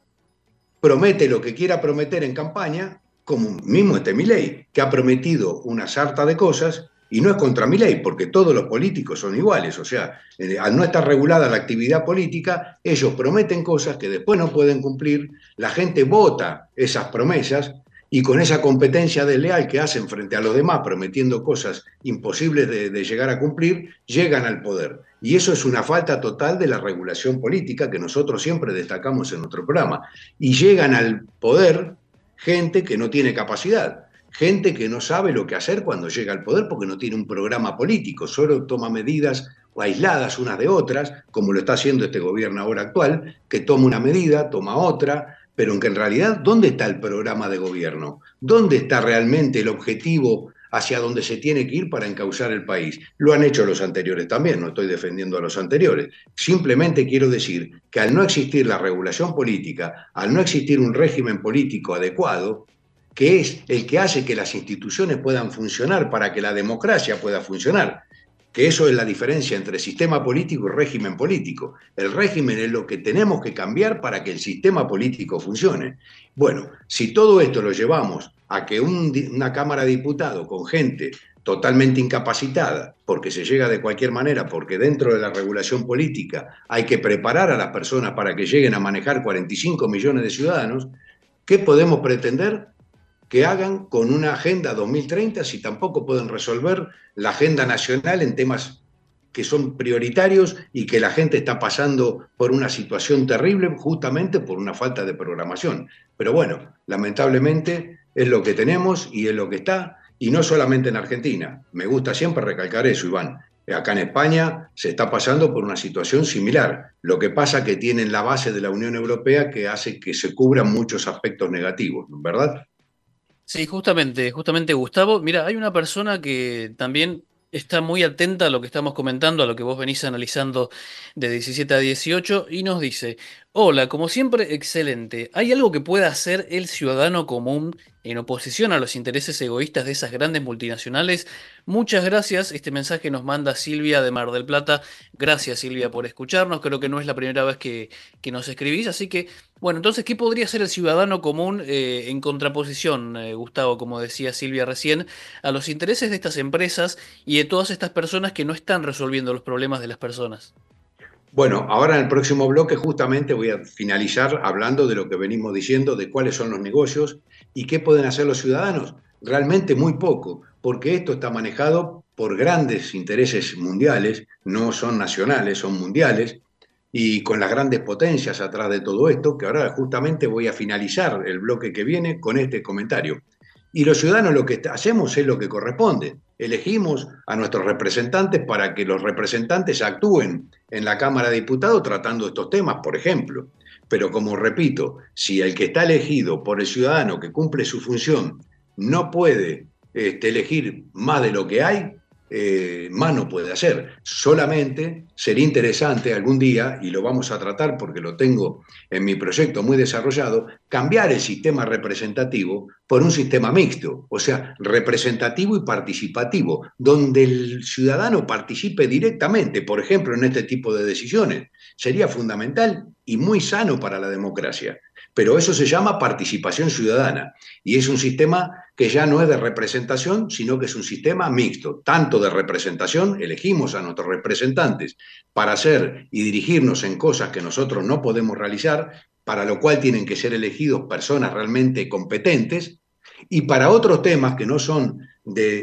promete lo que quiera prometer en campaña, como mismo este Milei, que ha prometido una sarta de cosas, y no es contra Milei, porque todos los políticos son iguales. O sea, eh, al no estar regulada la actividad política, ellos prometen cosas que después no pueden cumplir, la gente vota esas promesas, y con esa competencia desleal que hacen frente a los demás, prometiendo cosas imposibles de, de llegar a cumplir, llegan al poder. Y eso es una falta total de la regulación política que nosotros siempre destacamos en nuestro programa. Y llegan al poder gente que no tiene capacidad, gente que no sabe lo que hacer cuando llega al poder porque no tiene un programa político, solo toma medidas aisladas unas de otras, como lo está haciendo este gobierno ahora actual, que toma una medida, toma otra, pero en que en realidad, ¿dónde está el programa de gobierno? ¿Dónde está realmente el objetivo hacia donde se tiene que ir para encauzar el país? Lo han hecho los anteriores también, no estoy defendiendo a los anteriores. Simplemente quiero decir que al no existir la regulación política, al no existir un régimen político adecuado, que es el que hace que las instituciones puedan funcionar para que la democracia pueda funcionar, que eso es la diferencia entre sistema político y régimen político. El régimen es lo que tenemos que cambiar para que el sistema político funcione. Bueno, si todo esto lo llevamos a que un, una Cámara de Diputados con gente totalmente incapacitada, porque se llega de cualquier manera, porque dentro de la regulación política hay que preparar a las personas para que lleguen a manejar cuarenta y cinco millones de ciudadanos, ¿qué podemos pretender que hagan con una agenda dos mil treinta si tampoco pueden resolver la agenda nacional en temas que son prioritarios y que la gente está pasando por una situación terrible justamente por una falta de programación? Pero bueno, lamentablemente es lo que tenemos y es lo que está, y no solamente en Argentina. Me gusta siempre recalcar eso, Iván. Acá en España se está pasando por una situación similar. Lo que pasa es que tienen la base de la Unión Europea que hace que se cubran muchos aspectos negativos, ¿verdad? Sí, justamente, justamente Gustavo. Mira, hay una persona que también está muy atenta a lo que estamos comentando, a lo que vos venís analizando de diecisiete a dieciocho, y nos dice: hola, como siempre, excelente. ¿Hay algo que pueda hacer el ciudadano común en oposición a los intereses egoístas de esas grandes multinacionales? Muchas gracias. Este mensaje nos manda Silvia de Mar del Plata. Gracias, Silvia, por escucharnos. Creo que no es la primera vez que, que nos escribís, así que, bueno, entonces, ¿qué podría hacer el ciudadano común eh, en contraposición, eh, Gustavo, como decía Silvia recién, a los intereses de estas empresas y de todas estas personas que no están resolviendo los problemas de las personas? Bueno, ahora en el próximo bloque justamente voy a finalizar hablando de lo que venimos diciendo, de cuáles son los negocios y qué pueden hacer los ciudadanos. Realmente muy poco, porque esto está manejado por grandes intereses mundiales, no son nacionales, son mundiales, y con las grandes potencias atrás de todo esto, que ahora justamente voy a finalizar el bloque que viene con este comentario. Y los ciudadanos lo que hacemos es lo que corresponde. Elegimos a nuestros representantes para que los representantes actúen en la Cámara de Diputados tratando estos temas, por ejemplo. Pero como repito, si el que está elegido por el ciudadano que cumple su función no puede este, elegir más de lo que hay, eh, más no puede hacer. Solamente sería interesante algún día, y lo vamos a tratar porque lo tengo en mi proyecto muy desarrollado, cambiar el sistema representativo por un sistema mixto, o sea, representativo y participativo, donde el ciudadano participe directamente, por ejemplo, en este tipo de decisiones. Sería fundamental y muy sano para la democracia. Pero eso se llama participación ciudadana y es un sistema que ya no es de representación, sino que es un sistema mixto, tanto de representación, elegimos a nuestros representantes para hacer y dirigirnos en cosas que nosotros no podemos realizar, para lo cual tienen que ser elegidos personas realmente competentes, y para otros temas que no son de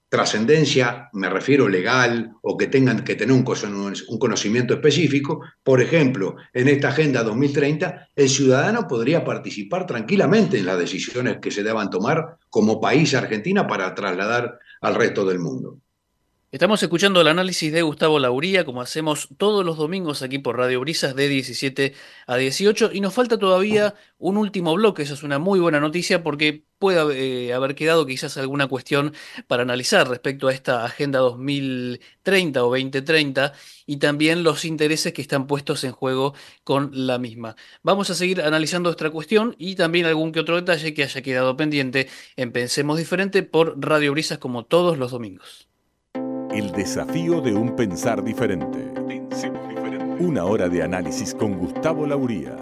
trascendencia, me refiero legal, o que tengan que tener un conocimiento específico. Por ejemplo, en esta Agenda dos mil treinta, el ciudadano podría participar tranquilamente en las decisiones que se deban tomar como país Argentina para trasladar al resto del mundo. Estamos escuchando el análisis de Gustavo Lauría, como hacemos todos los domingos aquí por Radio Brisas de diecisiete a dieciocho, y nos falta todavía un último bloque. Eso es una muy buena noticia porque puede eh, haber quedado quizás alguna cuestión para analizar respecto a esta Agenda dos mil treinta o veinte treinta y también los intereses que están puestos en juego con la misma. Vamos a seguir analizando esta cuestión y también algún que otro detalle que haya quedado pendiente en Pensemos Diferente por Radio Brisas como todos los domingos. El desafío de un pensar diferente. Pensemos diferente. Una hora de análisis con Gustavo Lauría.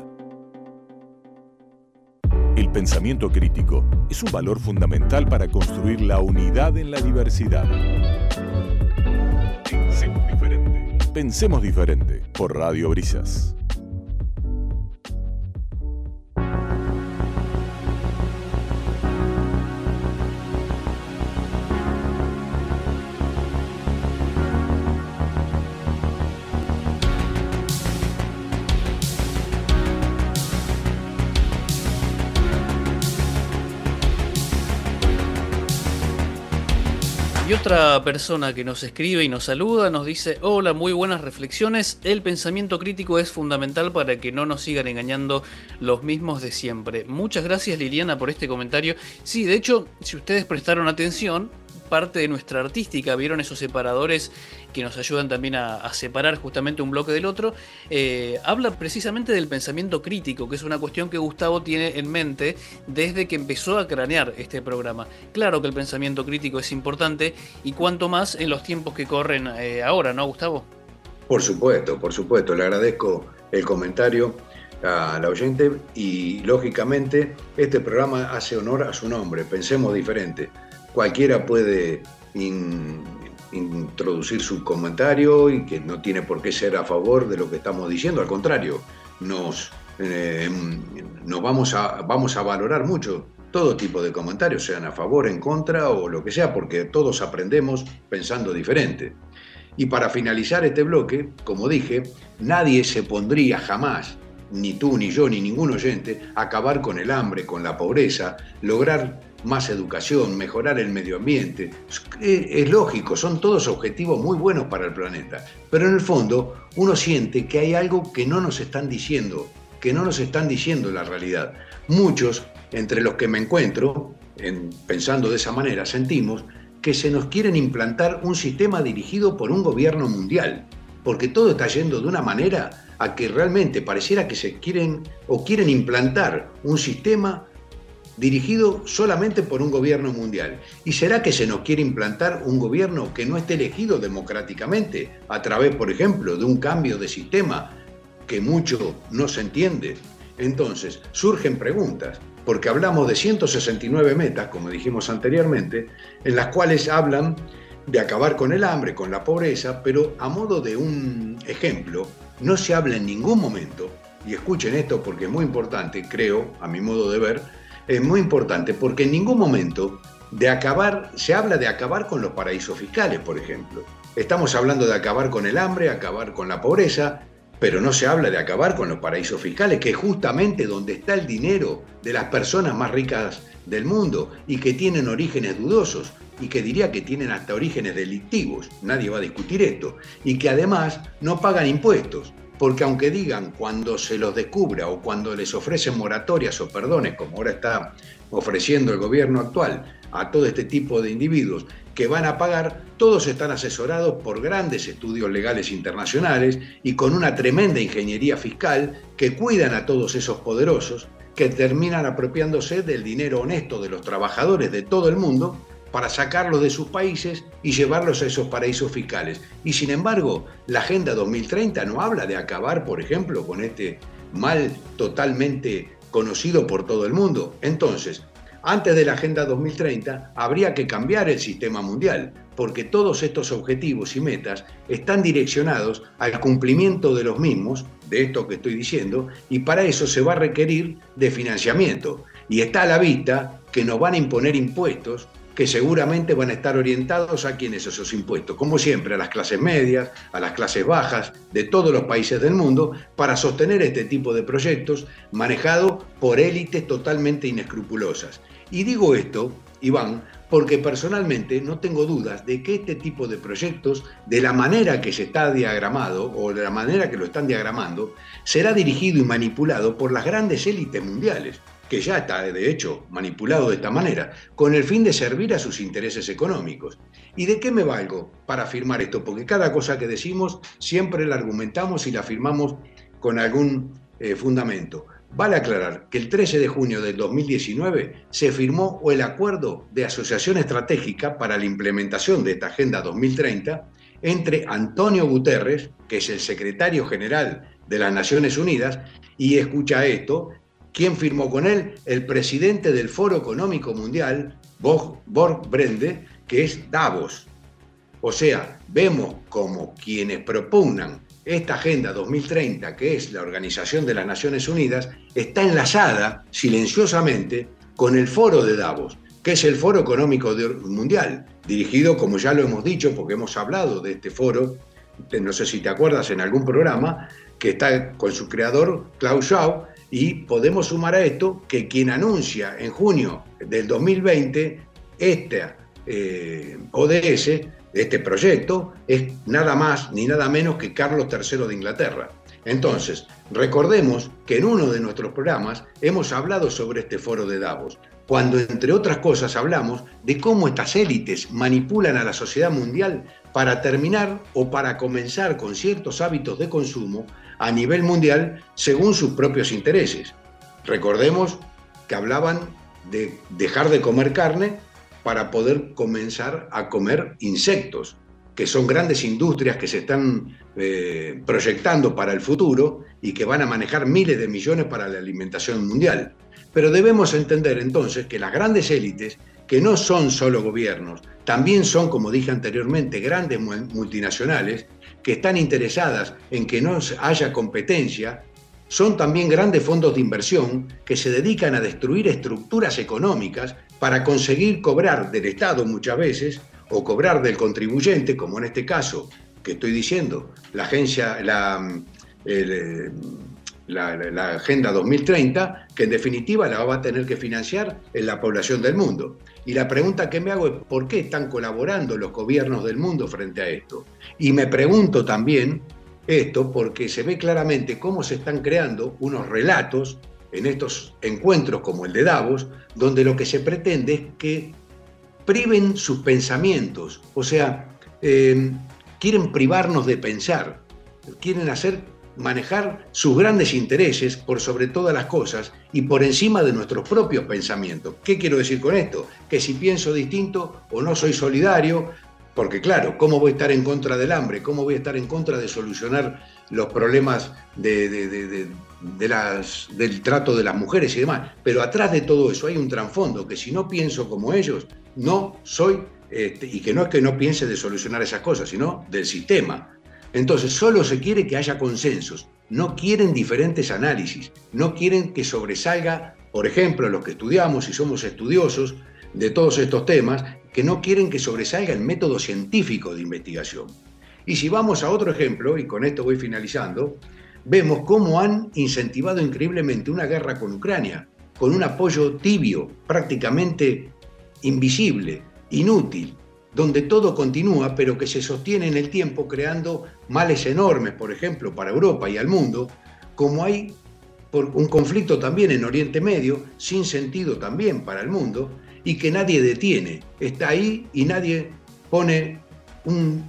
El pensamiento crítico es un valor fundamental para construir la unidad en la diversidad. Pensemos diferente. Pensemos diferente por Radio Brisas. Y otra persona que nos escribe y nos saluda nos dice: hola, muy buenas reflexiones. El pensamiento crítico es fundamental para que no nos sigan engañando los mismos de siempre. Muchas gracias, Liliana, por este comentario. Sí, de hecho, si ustedes prestaron atención, parte de nuestra artística, vieron esos separadores que nos ayudan también a, a separar justamente un bloque del otro, eh, habla precisamente del pensamiento crítico, que es una cuestión que Gustavo tiene en mente desde que empezó a cranear este programa. Claro que el pensamiento crítico es importante, y cuanto más en los tiempos que corren eh, ahora, ¿no, Gustavo? Por supuesto, por supuesto, le agradezco el comentario a la oyente y lógicamente este programa hace honor a su nombre, Pensemos Diferente. Cualquiera puede in, introducir su comentario y que no tiene por qué ser a favor de lo que estamos diciendo, al contrario, nos, eh, nos vamos, a, vamos a valorar mucho todo tipo de comentarios, sean a favor, en contra o lo que sea, porque todos aprendemos pensando diferente. Y para finalizar este bloque, como dije, nadie se pondría jamás, ni tú, ni yo, ni ningún oyente, a acabar con el hambre, con la pobreza, lograr más educación, mejorar el medio ambiente. Es lógico, son todos objetivos muy buenos para el planeta, pero en el fondo uno siente que hay algo que no nos están diciendo, que no nos están diciendo la realidad. Muchos, entre los que me encuentro, en, pensando de esa manera, sentimos que se nos quieren implantar un sistema dirigido por un gobierno mundial, porque todo está yendo de una manera a que realmente pareciera que se quieren o quieren implantar un sistema dirigido solamente por un gobierno mundial. ¿Y será que se nos quiere implantar un gobierno que no esté elegido democráticamente a través, por ejemplo, de un cambio de sistema que mucho no se entiende? Entonces, surgen preguntas, porque hablamos de ciento sesenta y nueve metas, como dijimos anteriormente, en las cuales hablan de acabar con el hambre, con la pobreza, pero a modo de un ejemplo, no se habla en ningún momento, y escuchen esto porque es muy importante, creo, a mi modo de ver, es muy importante porque en ningún momento de acabar, se habla de acabar con los paraísos fiscales, por ejemplo. Estamos hablando de acabar con el hambre, acabar con la pobreza, pero no se habla de acabar con los paraísos fiscales, que es justamente donde está el dinero de las personas más ricas del mundo y que tienen orígenes dudosos y que diría que tienen hasta orígenes delictivos, nadie va a discutir esto, y que además no pagan impuestos. Porque aunque digan cuando se los descubra o cuando les ofrecen moratorias o perdones, como ahora está ofreciendo el gobierno actual a todo este tipo de individuos que van a pagar, todos están asesorados por grandes estudios legales internacionales y con una tremenda ingeniería fiscal que cuidan a todos esos poderosos que terminan apropiándose del dinero honesto de los trabajadores de todo el mundo para sacarlos de sus países y llevarlos a esos paraísos fiscales. Y sin embargo, la Agenda dos mil treinta no habla de acabar, por ejemplo, con este mal totalmente conocido por todo el mundo. Entonces, antes de la Agenda dos mil treinta, habría que cambiar el sistema mundial, porque todos estos objetivos y metas están direccionados al cumplimiento de los mismos, de esto que estoy diciendo, y para eso se va a requerir de financiamiento. Y está a la vista que nos van a imponer impuestos que seguramente van a estar orientados a quienes esos impuestos, como siempre, a las clases medias, a las clases bajas de todos los países del mundo, para sostener este tipo de proyectos manejados por élites totalmente inescrupulosas. Y digo esto, Iván, porque personalmente no tengo dudas de que este tipo de proyectos, de la manera que se está diagramado o de la manera que lo están diagramando, será dirigido y manipulado por las grandes élites mundiales, que ya está, de hecho, manipulado de esta manera, con el fin de servir a sus intereses económicos. ¿Y de qué me valgo para afirmar esto? Porque cada cosa que decimos siempre la argumentamos y la afirmamos con algún eh, fundamento. Vale aclarar que el trece de junio del dos mil diecinueve se firmó el Acuerdo de Asociación Estratégica para la implementación de esta Agenda dos mil treinta entre Antonio Guterres, que es el secretario general de las Naciones Unidas, y escucha esto, ¿quién firmó con él? El presidente del Foro Económico Mundial, Borg Brende, que es Davos. O sea, vemos como quienes propugnan esta Agenda dos mil treinta, que es la Organización de las Naciones Unidas, está enlazada silenciosamente con el Foro de Davos, que es el Foro Económico Mundial, dirigido, como ya lo hemos dicho, porque hemos hablado de este foro, no sé si te acuerdas, en algún programa, que está con su creador, Klaus Schwab, y podemos sumar a esto que quien anuncia en junio del dos mil veinte esta eh, O D S, este proyecto, es nada más ni nada menos que Carlos tercero de Inglaterra. Entonces, recordemos que en uno de nuestros programas hemos hablado sobre este foro de Davos, cuando entre otras cosas hablamos de cómo estas élites manipulan a la sociedad mundial para terminar o para comenzar con ciertos hábitos de consumo a nivel mundial según sus propios intereses. Recordemos que hablaban de dejar de comer carne para poder comenzar a comer insectos, que son grandes industrias que se están eh, proyectando para el futuro y que van a manejar miles de millones para la alimentación mundial. Pero debemos entender entonces que las grandes élites, que no son solo gobiernos, también son, como dije anteriormente, grandes multinacionales que están interesadas en que no haya competencia, son también grandes fondos de inversión que se dedican a destruir estructuras económicas para conseguir cobrar del Estado muchas veces, o cobrar del contribuyente, como en este caso que estoy diciendo, la agencia, la, el, la, la Agenda dos mil treinta, que en definitiva la va a tener que financiar en la población del mundo. Y la pregunta que me hago es, ¿por qué están colaborando los gobiernos del mundo frente a esto? Y me pregunto también esto porque se ve claramente cómo se están creando unos relatos en estos encuentros como el de Davos, donde lo que se pretende es que priven sus pensamientos, o sea, eh, quieren privarnos de pensar, quieren hacer manejar sus grandes intereses por sobre todas las cosas y por encima de nuestros propios pensamientos. ¿Qué quiero decir con esto? Que si pienso distinto o no soy solidario, porque claro, ¿cómo voy a estar en contra del hambre? ¿Cómo voy a estar en contra de solucionar los problemas de, de, de, de, de las, del trato de las mujeres y demás? Pero atrás de todo eso hay un trasfondo, que si no pienso como ellos, no soy, este, y que no es que no piense de solucionar esas cosas, sino del sistema. Entonces, solo se quiere que haya consensos, no quieren diferentes análisis, no quieren que sobresalga, por ejemplo, los que estudiamos y somos estudiosos de todos estos temas, que no quieren que sobresalga el método científico de investigación. Y si vamos a otro ejemplo, y con esto voy finalizando, vemos cómo han incentivado increíblemente una guerra con Ucrania, con un apoyo tibio, prácticamente invisible, inútil, donde todo continúa, pero que se sostiene en el tiempo creando males enormes, por ejemplo, para Europa y al mundo, como hay por un conflicto también en Oriente Medio, sin sentido también para el mundo, y que nadie detiene. Está ahí y nadie pone un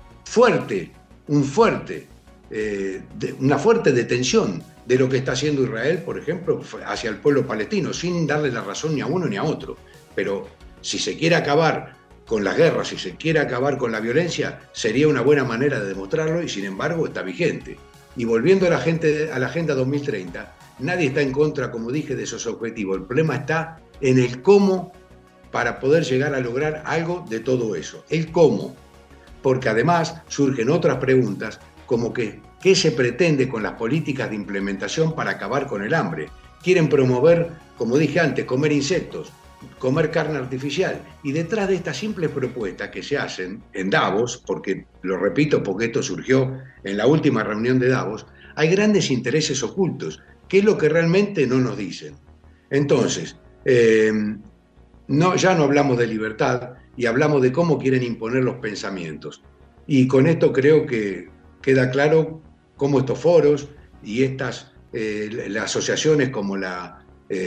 fuerte, un fuerte, eh, de, una fuerte detención de lo que está haciendo Israel, por ejemplo, hacia el pueblo palestino, sin darle la razón ni a uno ni a otro. Pero si se quiere acabar con las guerras, si se quiere acabar con la violencia, sería una buena manera de demostrarlo y sin embargo está vigente. Y volviendo a la, gente, a la Agenda dos mil treinta, nadie está en contra, como dije, de esos objetivos. El problema está en el cómo para poder llegar a lograr algo de todo eso. El cómo. Porque además surgen otras preguntas como que, ¿qué se pretende con las políticas de implementación para acabar con el hambre? Quieren promover, como dije antes, comer insectos. comer carne artificial. Y detrás de estas simples propuestas que se hacen en Davos, porque lo repito porque esto surgió en la última reunión de Davos, hay grandes intereses ocultos, que es lo que realmente no nos dicen. Entonces, eh, no, ya no hablamos de libertad y hablamos de cómo quieren imponer los pensamientos. Y con esto creo que queda claro cómo estos foros y estas eh, las asociaciones como la,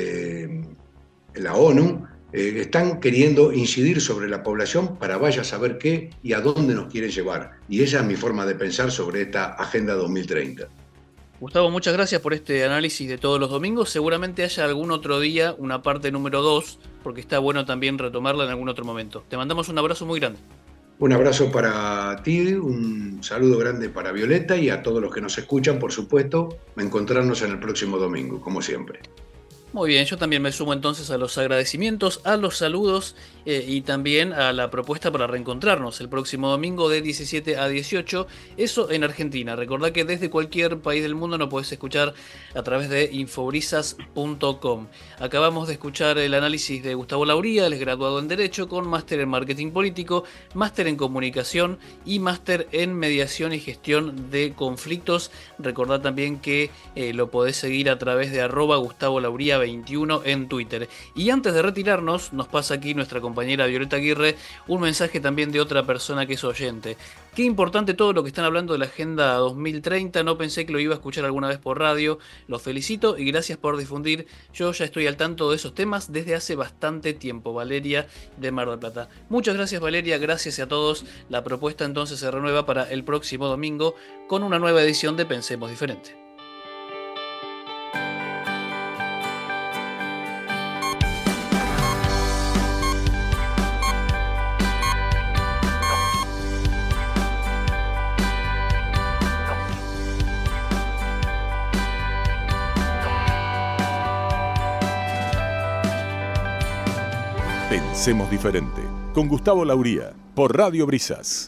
eh, la ONU eh, están queriendo incidir sobre la población para vaya a saber qué y a dónde nos quieren llevar. Y esa es mi forma de pensar sobre esta Agenda dos mil treinta. Gustavo, muchas gracias por este análisis de todos los domingos. Seguramente haya algún otro día una parte número dos, porque está bueno también retomarla en algún otro momento. Te mandamos un abrazo muy grande. Un abrazo para ti, un saludo grande para Violeta y a todos los que nos escuchan, por supuesto, encontrarnos en el próximo domingo, como siempre. Muy bien, yo también me sumo entonces a los agradecimientos, a los saludos eh, y también a la propuesta para reencontrarnos el próximo domingo de diecisiete a dieciocho, eso en Argentina. Recordá que desde cualquier país del mundo nos podés escuchar a través de infobrisas punto com. Acabamos de escuchar el análisis de Gustavo Lauría, él es graduado en Derecho con máster en Marketing Político, máster en Comunicación y máster en Mediación y Gestión de Conflictos. Recordá también que eh, lo podés seguir a través de arroba Gustavo Lauría veintiuno en Twitter. Y antes de retirarnos, nos pasa aquí nuestra compañera Violeta Aguirre un mensaje también de otra persona que es oyente. Qué importante todo lo que están hablando de la Agenda dos mil treinta, no pensé que lo iba a escuchar alguna vez por radio, los felicito y gracias por difundir, yo ya estoy al tanto de esos temas desde hace bastante tiempo. Valeria de Mar del Plata. Muchas gracias Valeria, gracias a todos, la propuesta entonces se renueva para el próximo domingo con una nueva edición de Pensemos Diferente. Pensemos Diferente, con Gustavo Lauría, por Radio Brisas.